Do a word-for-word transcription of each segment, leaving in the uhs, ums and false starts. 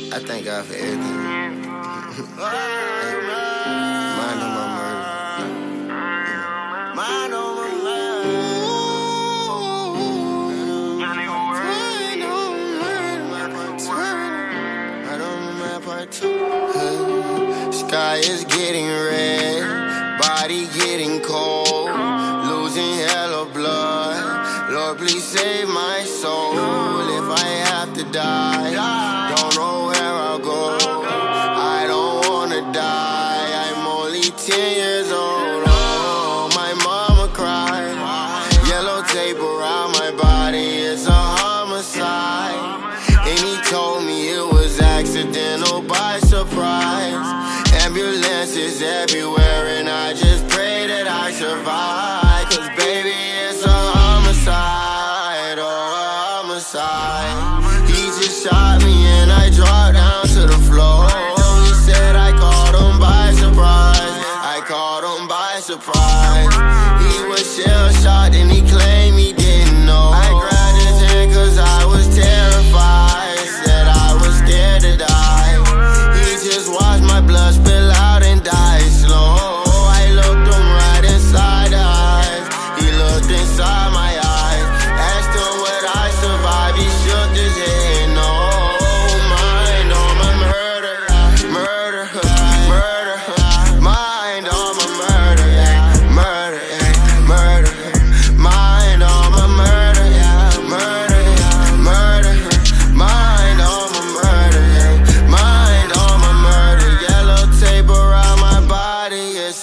I thank God for everything. Mind on my murder. Mind on my murder. Mind on my part two. Sky is getting red, body getting cold, losing hella blood. Lord, please save my soul. If I have to die, don't know where I'll go. I don't wanna die. I'm only ten years old. Oh, my mama cried. Yellow tape around my body. It's a homicide. And he told me it was accidental by surprise. Ambulances everywhere, and I just pray that I survive. Cause baby, it's a homicide. Oh, a homicide. He just shot me and I dropped down to the floor. He said I caught him by surprise. I caught him by surprise. He was shell shocked and he claimed he didn't know. I grabbed his hand cause I was terrified. Said I was scared to die. He just watched my blood spill out and die slow. I looked him right inside the eyes. He looked inside my eyes. Asked him would I survive. He shook his head. No, mind on my murder, murder, murder, mind on my murder, murder, murder, mind on my murder, murder, murder, mind on my murder, mind on my murder. Yellow tape around my body, it's a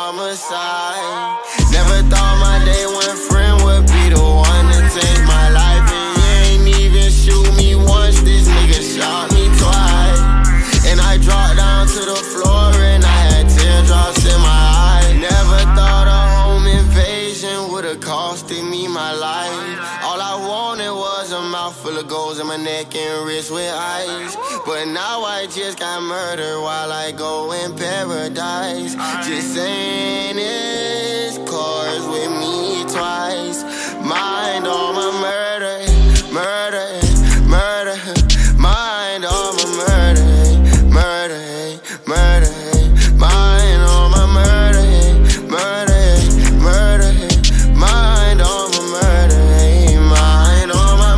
homicide. Never thought my day one friend would be the one to take my life, and he ain't even shoot me once. This nigga shot me twice, and I dropped down to the floor and I had teardrops in my eyes. Never thought a home invasion would've costed me my life. All I wanted was a mouthful of goals in my neck and wrist with ice. But now I just got murdered while I go in paradise. Just saying this cars with me twice. Mind on my murder, murder, murder. Mind on my murder, murder, murder. Mind on my murder, murder, murder. Mind on my murder, mind on my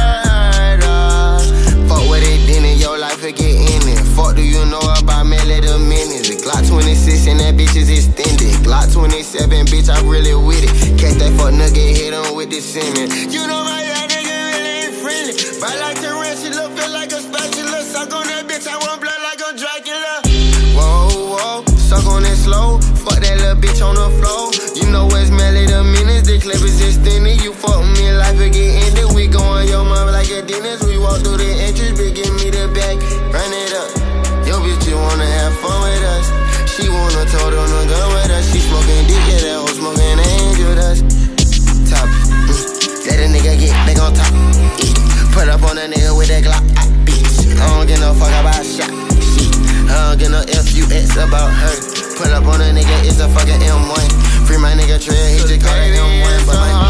murder. Fuck what they did in your life and get in it. Fuck do you know about me? Let a minute. The Glock twenty-six and that bitch is extended. Glock twenty-seven, bitch, I'm really with it. Catch that fuck nugget, hit on with the cement. You know my young nigga really ain't friendly. Bite like tarantula, feel like a spatula. Suck on that bitch, I want blood like I'm Dracula. Whoa, whoa, suck on it slow. Fuck that little bitch on the floor. You know what's melly the minutes. The clip is extended. You fuck me in life and get ended. We go on your mom like a dentist. We walk through the entrance, bitch, give me the back. Run it up. Yo, bitch, just wanna have fun with us. She wanna tote on the gun with us. She smoking dick, yeah, that hoe smoking angel dust. Top, mm. Let a nigga get back on top. Yeah. Put up on a nigga with that Glock, ah, bitch. I don't give no fuck about shot. Shit. I don't give no F U X about her. Put up on a nigga, it's a fucking M one. Free my nigga Trail, he just got that M one. But my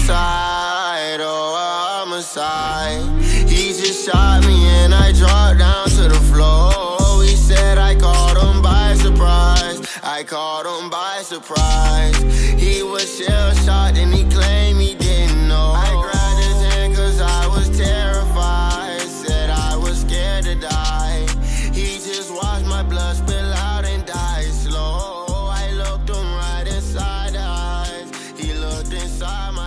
homicide, oh, a homicide. He just shot me and I dropped down to the floor. He said I caught him by surprise. I caught him by surprise. He was shell shocked and he claimed he didn't know. I grabbed his hand cause I was terrified. Said I was scared to die. He just watched my blood spill out and die slow. I looked him right inside the eyes. He looked inside my